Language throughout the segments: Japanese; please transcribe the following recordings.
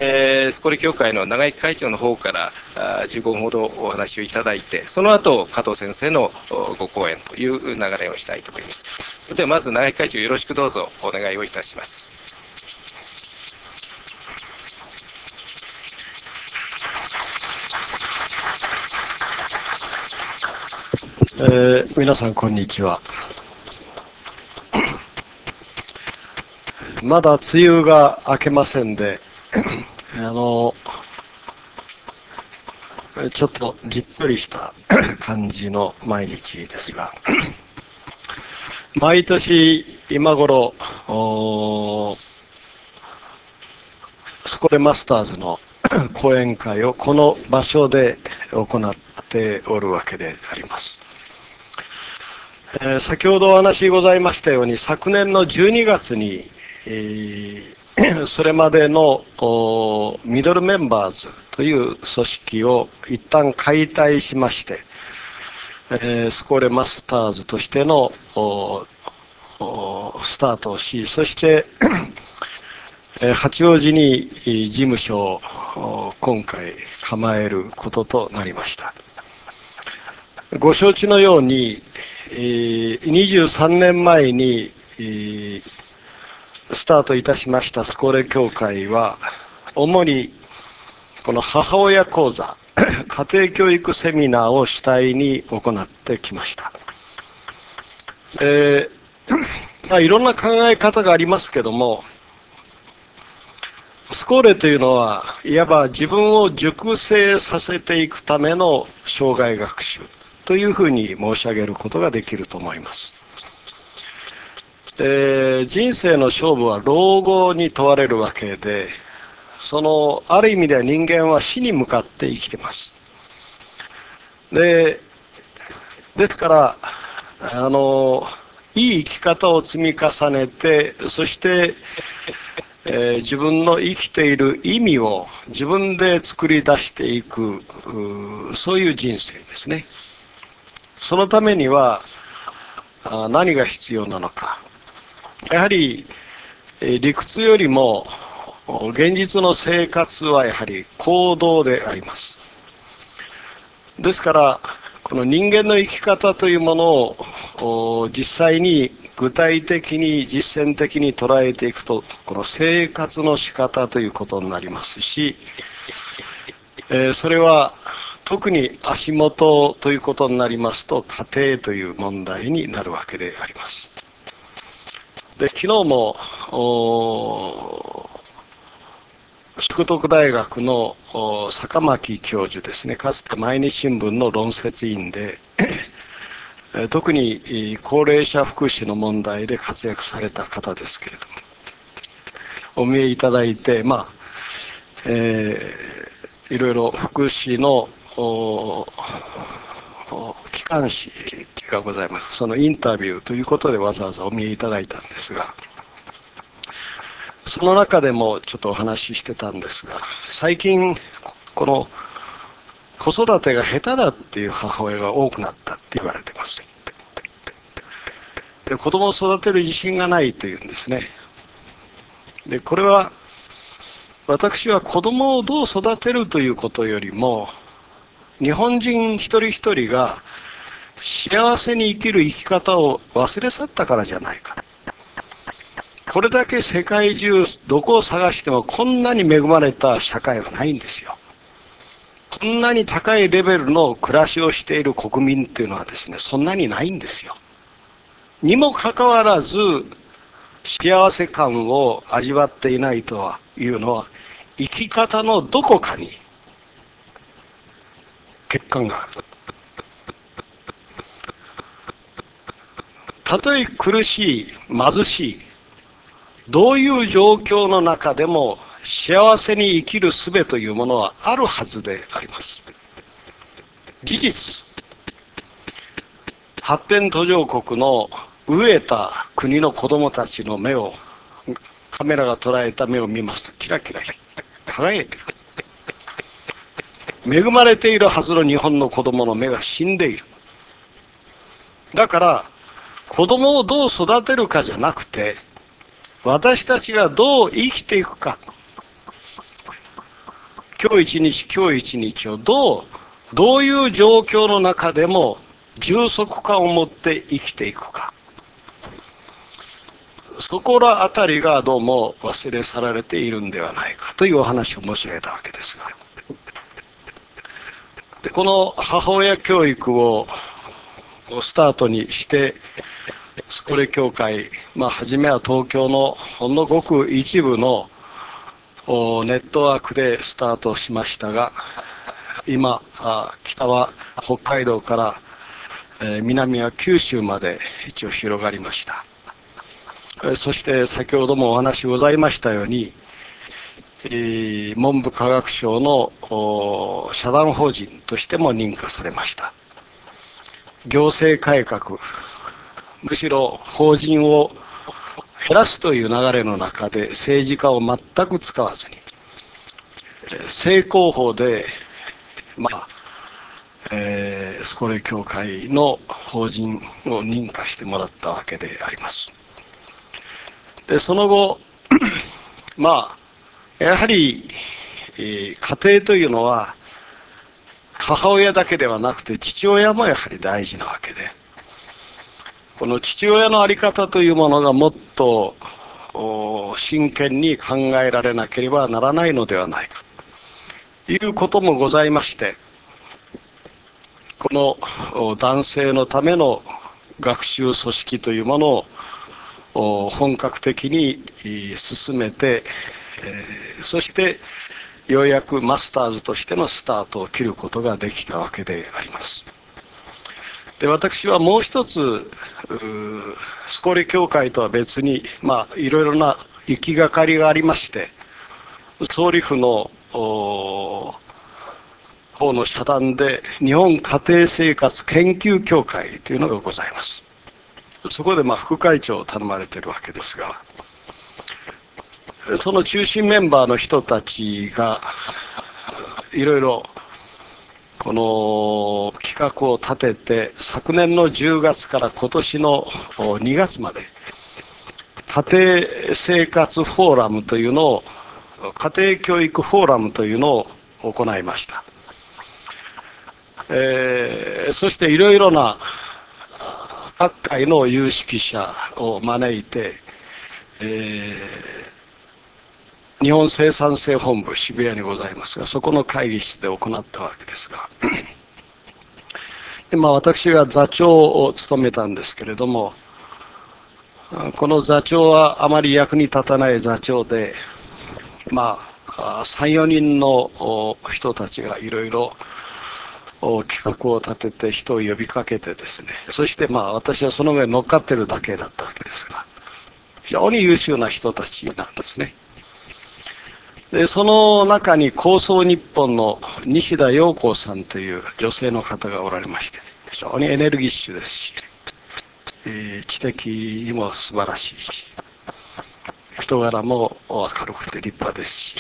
スコーレ協会の長井会長の方から15分ほどお話をいただいて、その後加藤先生のご講演という流れをしたいと思います。それではまず長井会長、よろしくどうぞお願いをいたします。 皆さんこんにちは。まだ梅雨が明けませんで、ちょっとじっとりした感じの毎日ですが、毎年今頃スコレマスターズの講演会をこの場所で行っておるわけであります。先ほどお話ございましたように、昨年の12月に、それまでのミドルメンバーズという組織を一旦解体しまして、スコーレマスターズとしてのスタートをし、そして八王子に事務所を今回構えることとなりました。ご承知のように23年前にスタートいたしましたスコーレ協会は、主にこの母親講座家庭教育セミナーを主体に行ってきました。いろんな考え方がありますけども、スコーレというのはいわば自分を熟成させていくための生涯学習というふうに申し上げることができると思います。人生の勝負は老後に問われるわけで、ある意味では人間は死に向かって生きてます。ですからいい生き方を積み重ねて、そして自分の生きている意味を自分で作り出していく、そういう人生ですね。そのためには何が必要なのか。やはり理屈よりも現実の生活はやはり行動であります。ですからこの人間の生き方というものを実際に具体的に実践的に捉えていくと、この生活の仕方ということになりますし、それは特に足元ということになりますと家庭という問題になるわけであります。で、昨日も淑徳大学の坂巻教授ですね、かつて毎日新聞の論説委員で特に高齢者福祉の問題で活躍された方ですけれども、お見えいただいて、いろいろ福祉の機関誌がございます。そのインタビューということでわざわざお見えいただいたんですが、その中でもちょっとお話ししてたんですが、最近この子育てが下手だっていう母親が多くなったって言われてます。で、子供を育てる自信がないというんですね。で、これは私は子供をどう育てるということよりも、日本人一人一人が幸せに生きる生き方を忘れ去ったからじゃないか。これだけ世界中どこを探してもこんなに恵まれた社会はないんですよ。こんなに高いレベルの暮らしをしている国民っていうのはですね、そんなにないんですよ。にもかかわらず幸せ感を味わっていないというのは、生き方のどこかに欠陥がある。たとえ苦しい、貧しい、どういう状況の中でも幸せに生きる術というものはあるはずであります。事実、発展途上国の飢えた国の子どもたちの目を、カメラが捉えた目を見ますとキラキラ輝いている。恵まれているはずの日本の子どもの目が死んでいる。だから子どもをどう育てるかじゃなくて、私たちがどう生きていくか、 今日一日今日一日をどういう状況の中でも充足感を持って生きていくか、そこらあたりがどうも忘れ去られているんではないかというお話を申し上げたわけですが、でこの母親教育をスタートにしてスコレ教会、初めは東京のほんのごく一部のネットワークでスタートしましたが、今北は北海道から南は九州まで一応広がりました。そして先ほどもお話ございましたように、文部科学省の社団法人としても認可されました。行政改革、むしろ法人を減らすという流れの中で政治家を全く使わずに正攻法でスコレ教会の法人を認可してもらったわけであります。でその後やはり、家庭というのは母親だけではなくて父親もやはり大事なわけで、この父親の在り方というものがもっと真剣に考えられなければならないのではないかということもございまして、この男性のための学習組織というものを本格的に進めて、そしてようやくマスターズとしてのスタートを切ることができたわけであります。で私はもう一つスコレ教会とは別にいろいろな行きがかりがありまして、総理府の方の社団で日本家庭生活研究協会というのがございます。そこで副会長を頼まれているわけですが、その中心メンバーの人たちがいろいろこの企画を立てて、昨年の10月から今年の2月まで家庭生活フォーラムというのを、家庭教育フォーラムというのを行いました。そしていろいろな各界の有識者を招いて、日本生産性本部渋谷にございますが、そこの会議室で行ったわけですが、私が座長を務めたんですけれども、この座長はあまり役に立たない座長で、3、4人の人たちがいろいろ企画を立てて人を呼びかけてですね、そして私はその上に乗っかってるだけだったわけですが、非常に優秀な人たちなんですね。でその中に構想日本の西田陽子さんという女性の方がおられまして、非常にエネルギッシュですし、知的にも素晴らしいし、人柄も明るくて立派ですし、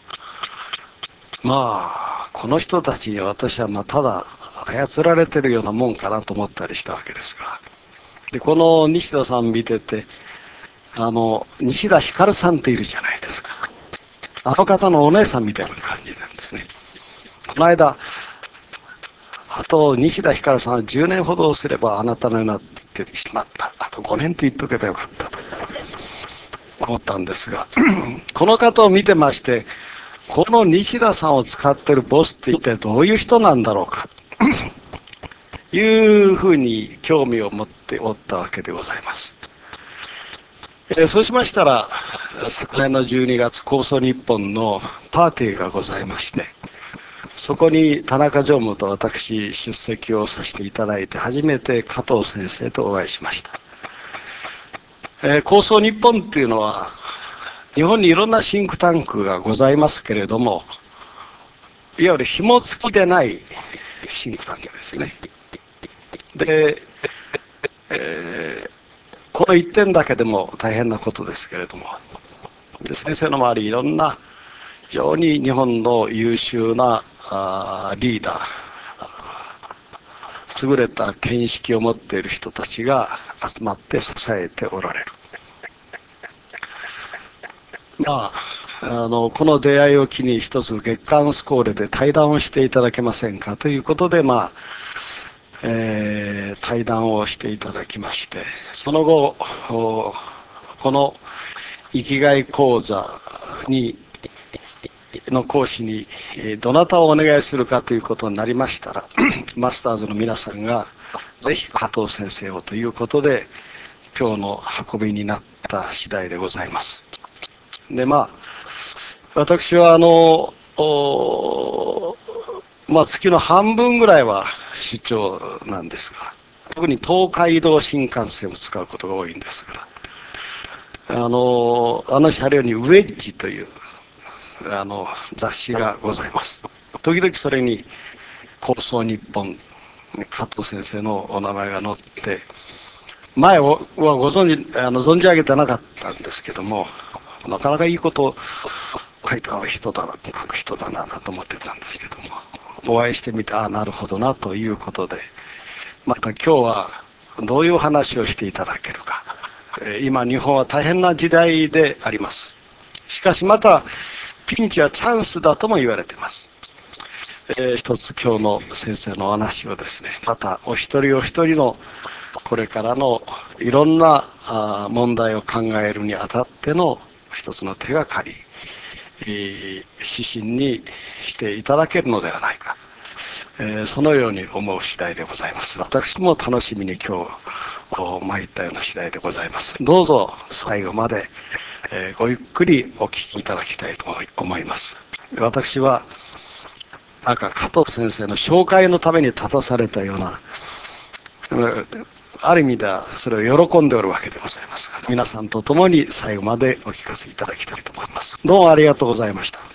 この人たちに私はただ操られてるようなもんかなと思ったりしたわけですが、でこの西田さん見てて、西田ひかるさんっているじゃないですか。あの方のお姉さんみたいな感じなんですね。この間、あと西田ひかるさんは10年ほどすればあなたのようになってしまった。あと5年と言っとけばよかったと思ったんですが、この方を見てまして、この西田さんを使ってるボスって一体どういう人なんだろうかというふうに興味を持っておったわけでございます。そうしましたら、昨年の12月構想日本のパーティーがございまして、そこに田中常務と私出席をさせていただいて、初めて加藤先生とお会いしました。構想日本っていうのは日本にいろんなシンクタンクがございますけれども、いわゆる紐付きでないシンクタンクですね。で、この一点だけでも大変なことですけれども、で先生の周りいろんな非常に日本の優秀なリーダー、優れた見識を持っている人たちが集まって支えておられる。 この出会いを機に一つ月刊スコーレで対談をしていただけませんかということで、対談をしていただきまして、その後この生きがい講座の講師にどなたをお願いするかということになりましたらマスターズの皆さんがぜひ加藤先生をということで今日の運びになった次第でございます。で私は月の半分ぐらいは出張なんですが、特に東海道新幹線を使うことが多いんですが、あの車両にウェッジという雑誌がございます。時々それに構想日本加藤先生のお名前が載って、前は存じ上げてなかったんですけども、なかなかいいことを書いた人だな、書く人だなと思ってたんですけども、お会いしてみて、なるほどなということで、また今日はどういう話をしていただけるか。今日本は大変な時代であります。しかしまたピンチはチャンスだとも言われています。一つ今日の先生のお話をですね、またお一人お一人のこれからのいろんな問題を考えるにあたっての一つの手がかり、指針にしていただけるのではないか、そのように思う次第でございます。私も楽しみに今日参ったような次第でございます。どうぞ最後まで、ごゆっくりお聞きいただきたいと思います。私は加藤先生の紹介のために立たされたような、ある意味ではそれを喜んでおるわけでございますが、皆さんと共に最後までお聞かせいただきたいと思います。どうもありがとうございました。